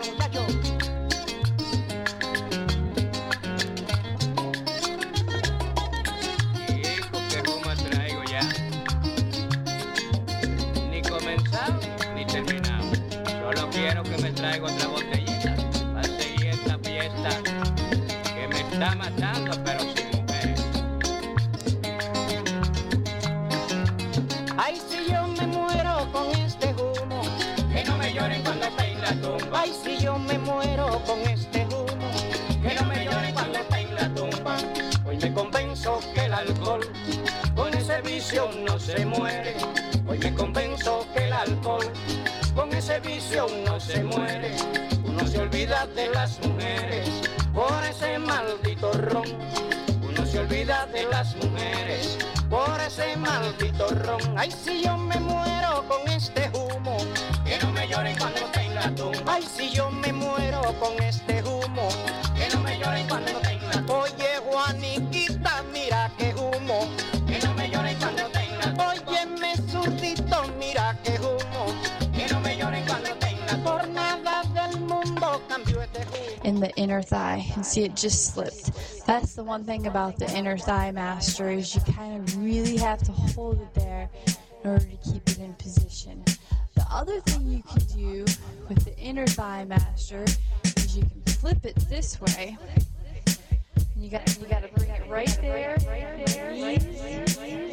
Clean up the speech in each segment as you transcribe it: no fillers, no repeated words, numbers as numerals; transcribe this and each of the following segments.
muchachos. Chico, qué humo traigo ya. Ni comenzado ni terminado. Solo quiero que me traiga otra botellita para seguir esta fiesta que me está matando, pero sin mujeres. Ay, si yo me muero con este humo, Que no me lloren cuando esté en la tumba. ay, si yo me muero con este humo, Que no me lloren cuando esté en la tumba. hoy me convenzo que el alcohol con ese vicio no se muere. Hoy me convenzo que el alcohol con ese vicio no se muere. Uno se olvida de las mujeres por ese maldito ron. Uno se olvida de las mujeres por ese maldito ron. Ay, si yo me muero con este humo, Que no me lloren cuando esté en la tumba. ay, si yo me muero con este humo. Que no me lloren cuando esté en la tumba. Oye, Juaniquita, mira qué humo. Que no me lloren cuando esté en la tumba. Óyeme, zurdito, mira qué humo. Que no me lloren cuando esté en la tumba. Por nada del mundo cambió este humo. In the inner thigh, and see it just slipped. That's the one thing about the inner thigh master, is you kind of really have to hold it there in order to keep it in position. The other thing you can do with the inner thigh master is you can flip it this way. And you got to bring it right there. Push in.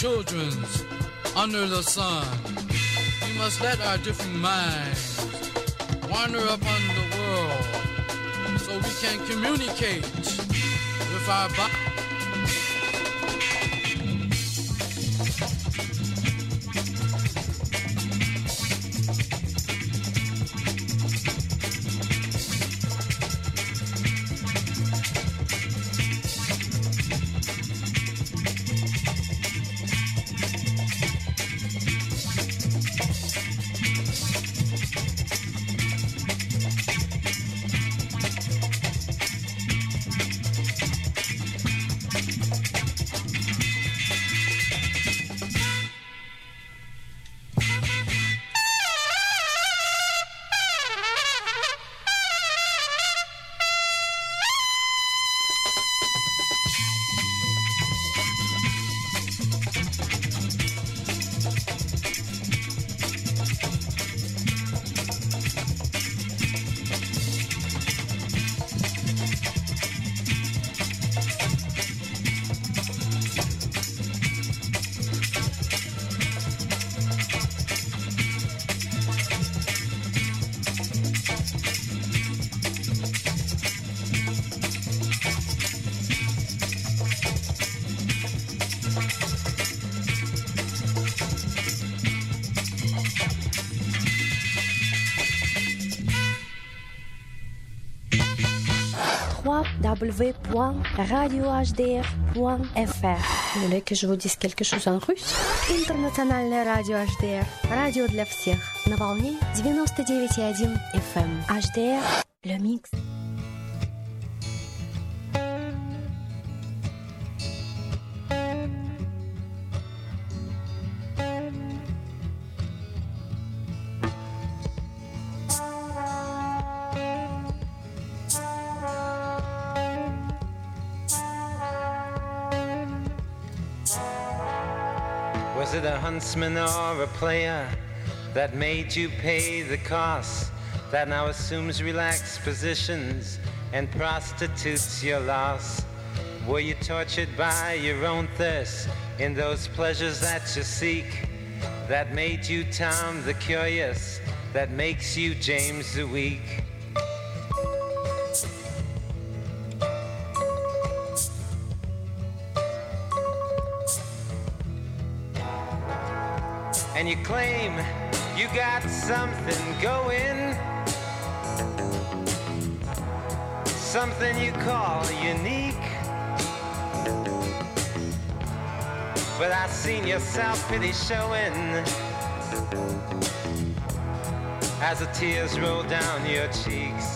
children's under the sun. We must let our different minds wander upon the world so we can communicate with our bodies. www.radiohdr.fr. Vous voulez que je vous dise quelque chose en russe? Интернациональное радио HDR. Радио для всех. На волне 99,1 FM. HDR. Le mix. Was it a huntsman or a player that made you pay the cost, that now assumes relaxed positions and prostitutes your loss? Were you tortured by your own thirst in those pleasures that you seek, that made you Tom the Curious, that makes you James the Weak? And you claim you got something going, something you call unique. But I seen your self-pity showing as the tears roll down your cheeks.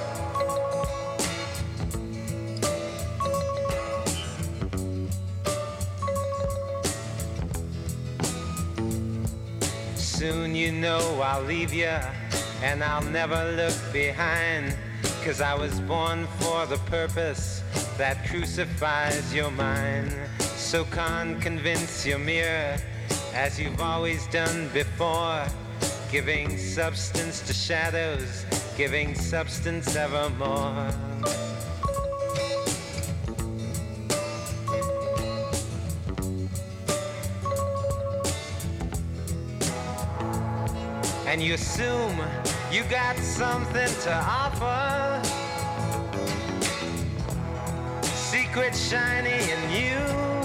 Soon you know I'll leave you, and I'll never look behind, 'cause I was born for the purpose that crucifies your mind. So convince your mirror, as you've always done before, giving substance to shadows, giving substance evermore. And you assume you got something to offer, secret shiny in you.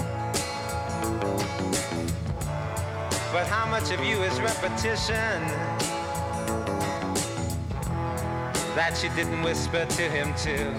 But how much of you is repetition that you didn't whisper to him too?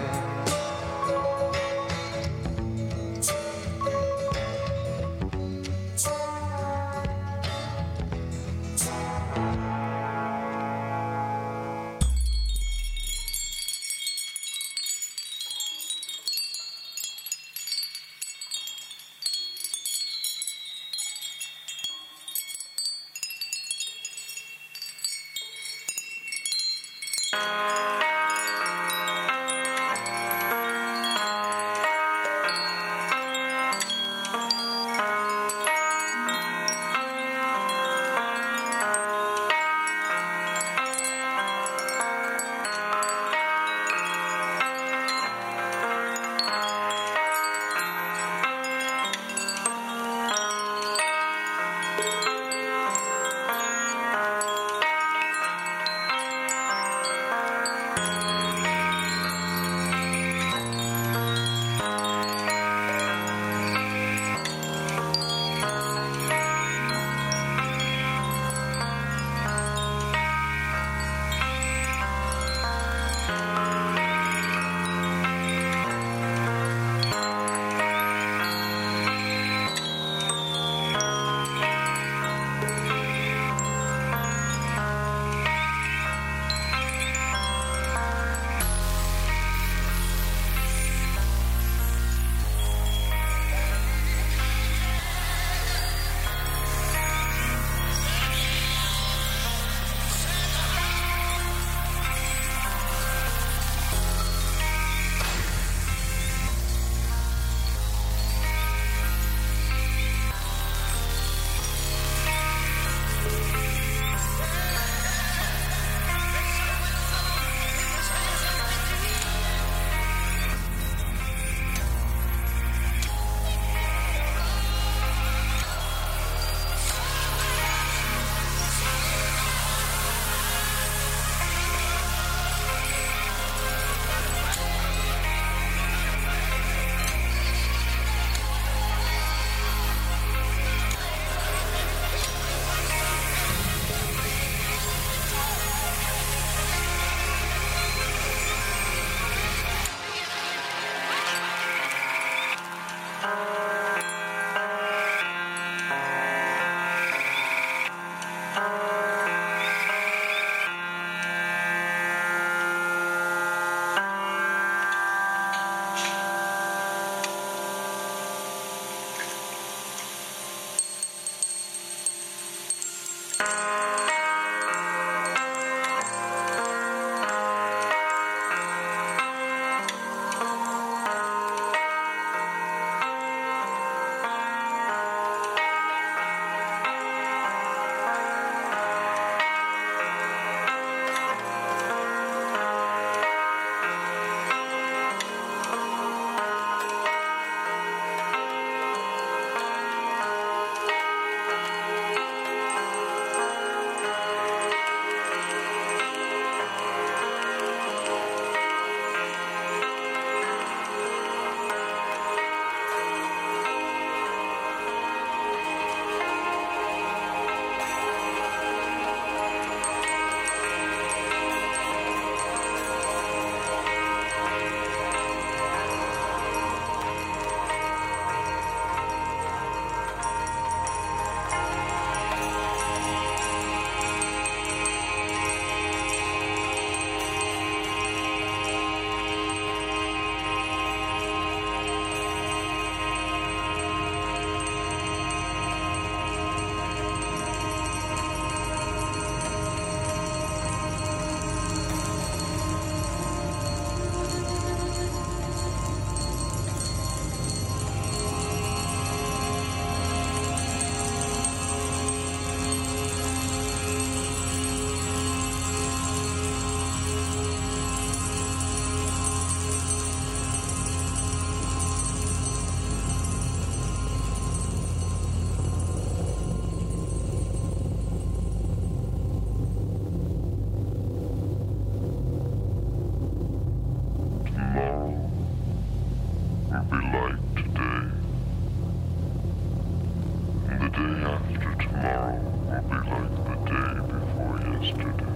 day after tomorrow will be like the day before yesterday.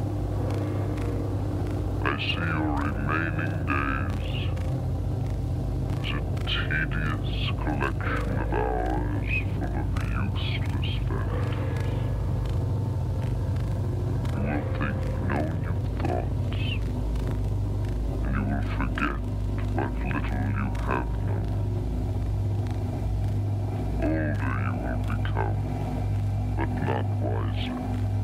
I see your remaining days as a tedious collection of hours full of useless vanities. You will think no new thoughts, and you will forget what little you have known. Older you will become, but not wiser.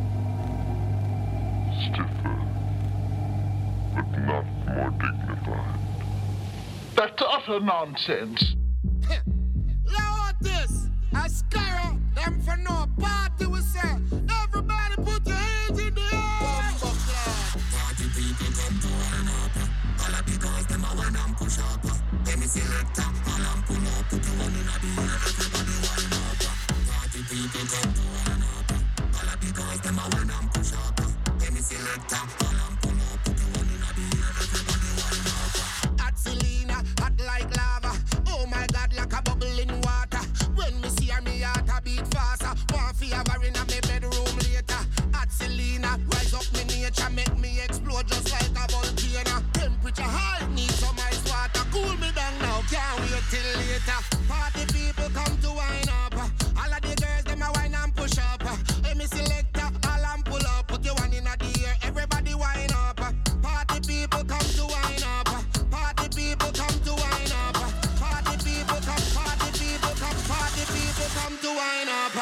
Stiffer, but not more dignified. That's utter nonsense. Lord, this, I scare them for no party, we say. Everybody put your hands in the air. Party people come to wine up. All of the girls, them a wine and push up. Let me select all and pull up. Put your one in the air, everybody wine up. Party people come to wine up. All of the girls, them a wine and push up. Let me select all and pull up. Put your one in the air, everybody wine up. Hot Selena, hot like lava. Oh my God, like a bubble in water. When me see her, me heart a beat faster. Want fi have her in a me bedroom later. Hot Selena, rise up me nature, make me explode just like a volcano. Temperature high, need some ice water. Cool me down now, can't wait till later. Party people come to wine up. All of the girls, them a wine and push up. Hey, me selector, all and pull up. Put your one in the air, everybody wine up. Party people come to wine up. Party people come to wine up. Party people come, party people come, party people come to wine up.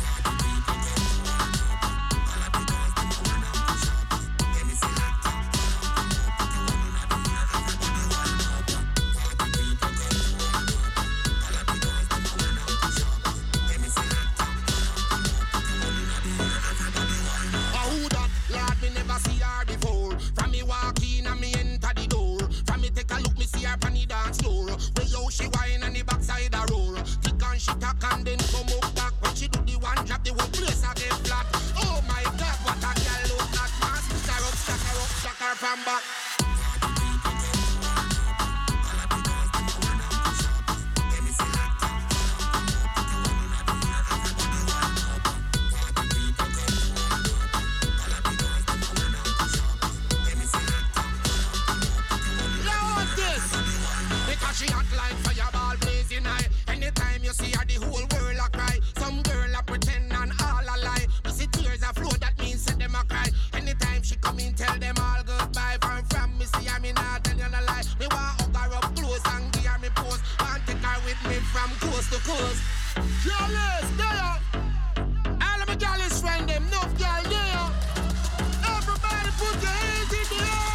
She whine on the backside a roll. Tick and she tack and then come up back. When she do the one drop, the whole place a get flat. Oh my God, what a girl look like. Man, stack her from back. She hot like fireball blazing high. Anytime you see her, the whole world a cry. Some girl a pretend and all a lie. You see tears a flow, that means set them a cry. Anytime she come in, tell them all goodbye. From me see her, me not tell you no lie. Me want hug her up close and give her me pose. Want take her with me from coast to coast. Jealous, there. All of my jealous friend, them enough girl there. Everybody put your hands in the air.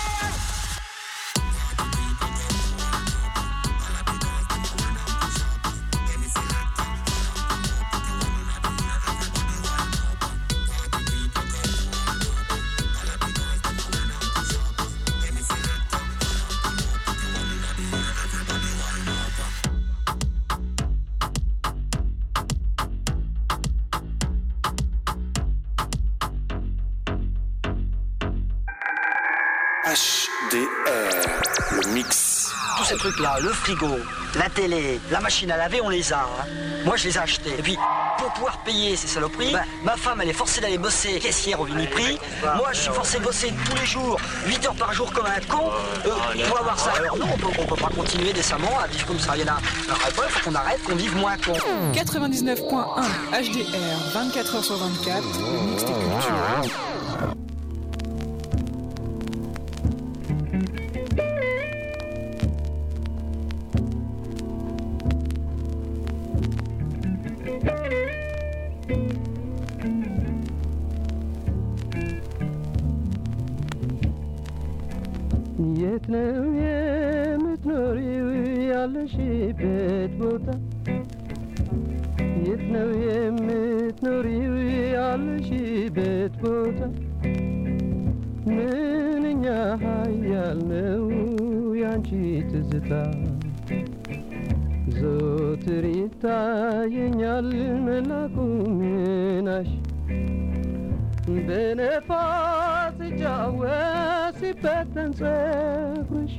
HDR, le mix. Tous ces trucs-là, le frigo, la télé, la machine à laver, on les a. Hein. Moi, je les ai achetés. Et puis, pour pouvoir payer ces saloperies, ma femme, elle est forcée d'aller bosser caissière au Viniprix. Moi, je suis forcé de bosser tous les jours, 8 heures par jour comme un con, pour avoir ça. Alors non, on peut pas continuer décemment à vivre comme ça. Il y en a un peu, il faut qu'on arrête, qu'on vive moins con. 99.1 HDR, 24 heures sur 24, le mix des cultures. የት ነው የምትኖሪው ያለሽበት ቦታ? የት ነው የምትኖሪው ያለሽበት ቦታ? ምንኛ ኃያል ነው ያንቺ ትዝታ፣ ዘወትር ይታየኛል መላኩ ምናሽ በነፋስ ሲጫወት ሲበተን ፀጉርሽ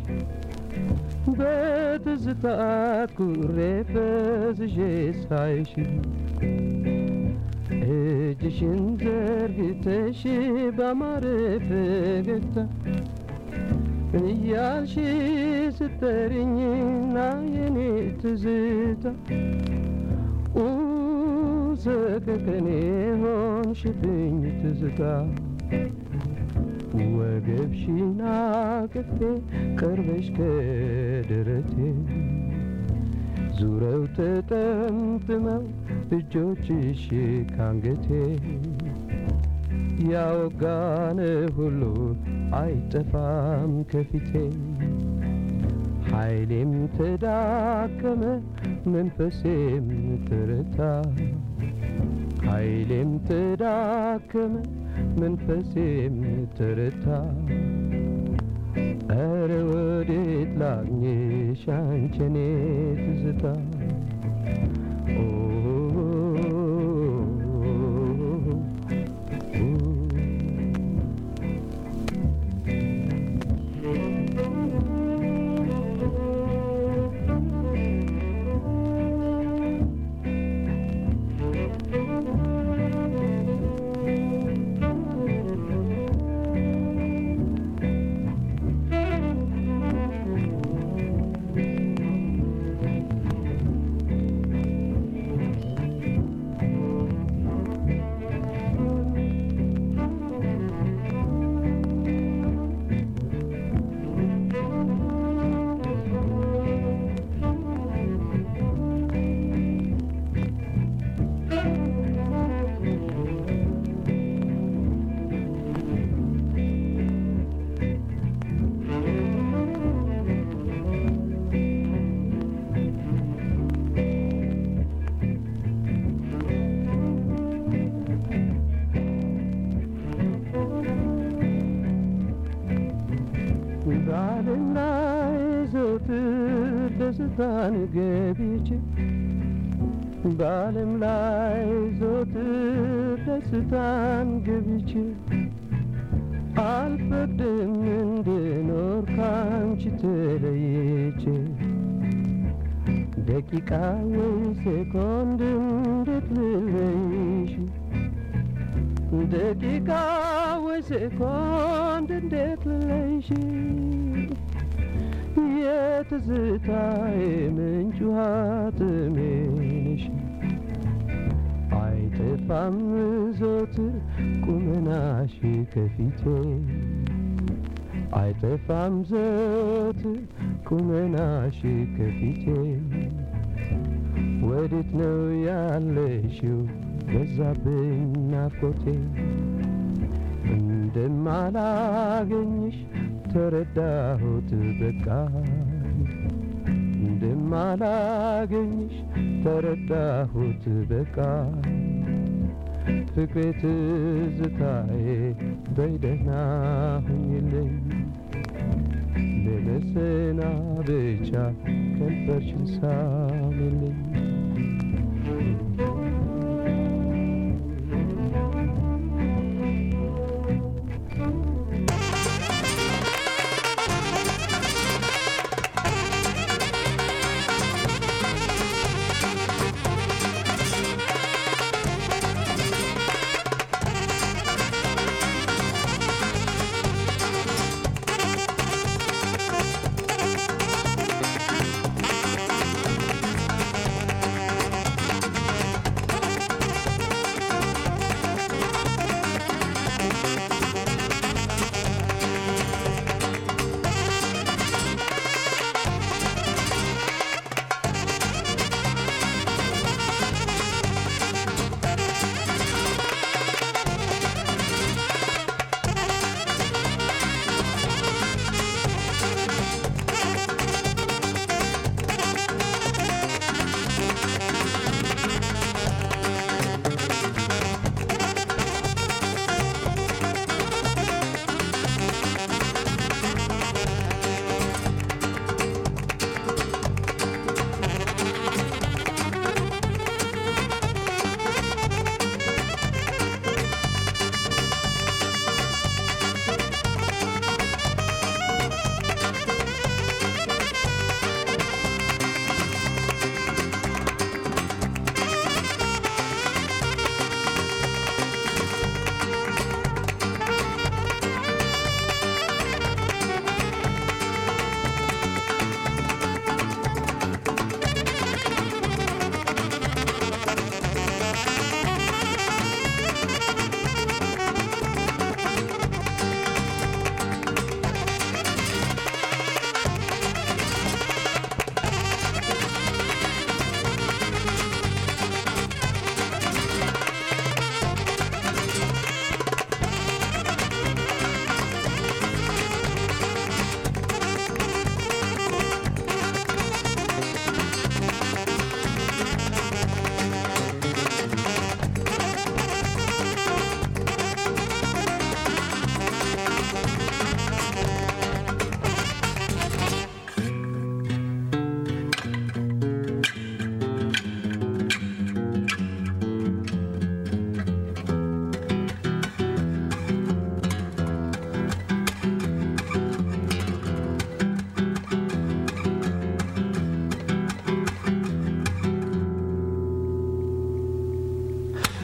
በትዝታ ኩሬ ፈዝዤ ሳይሽ እጅሽን ዘርግተሽ ባማረ ፈገግታ እያልሽ ስትጠሪኝና የኔ ትዝታ ሰቀቀኔ ሆንሽብኝ ትዝታ ወገብሽን አቅፌ ቀርበሽ ከደረቴ ዙረው ተጠምጥመው እጆችሽ ካንገቴ ያወጋነ ሁሉ አይጠፋም ከፊቴ ኃይሌም ተዳከመ መንፈሴም ተረታ ኃይሌም ተዳከመ መንፈሴም ተረታ ኧረ ወዴት ላግኝሽ አንቺ የኔ ትዝታ ደስታን ገብቼ በዓለም ላይ ዘወትር ደስታን ገብቼ አልፈቅድም እንድኖር ካንቺ ተለይቼ ደቂቃ ወይ ሴኮንድ እንዴት ልለይሽ ደቂቃ ወይ ሴኮንድ እንዴት ልለይሽ የትዝታዬ ምንጭ ውሃ ጥሜ ነሽ አይጠፋም ዘወትር ቁመናሽ ከፊቴ አይጠፋም ዘወትር ቁመናሽ ከፊቴ ወዴት ነው ያለሽው በዛብኝ ናፍቆቴ እንደማላገኝሽ ተረዳሁት በቃ እንደማላገኝሽ ተረዳሁት በቃ ፍቅሬ ትዝታዬ በይ ደህና ሁኚልኝ ለመሰናበቻ ከንፈርሽን ሳሚልኝ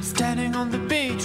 Standing on the beach